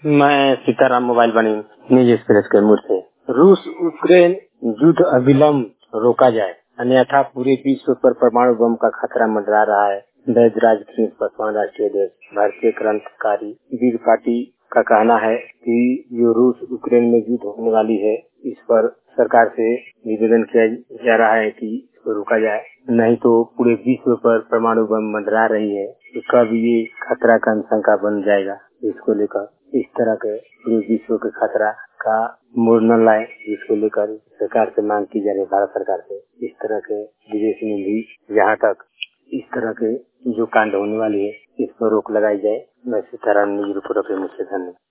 मैं सीताराम मोबाइल बनी news express के मूड से। रूस यूक्रेन युद्ध अविलंब रोका जाए, अन्यथा पूरे विश्व पर परमाणु बम का खतरा मंडरा रहा है। वैद्यराज प्रिंस पासवान राष्ट्रीय अध्यक्ष भारतीय क्रांतिकारी वीर पार्टी का कहना है कि जो रूस यूक्रेन में युद्ध होने वाली है, इस पर सरकार से निवेदन किया जा रहा है कि इसको रोका जाए, नहीं तो पूरे विश्व पर परमाणु बम मंडरा रही है। तो कब ये खतरा का आशंका बन जाएगा, इसको लेकर इस तरह के पूरे विश्व के खतरा का मोड़ न लाए, जिसको लेकर सरकार से मांग की जा रही है, भारत सरकार से। इस तरह के विदेश में भी जहाँ तक इस तरह के जो कांड होने वाली है, इस पर रोक लगाई जाए। मैं सीताराम न्यूज रिपोर्टर के मुझसे धन्यवाद।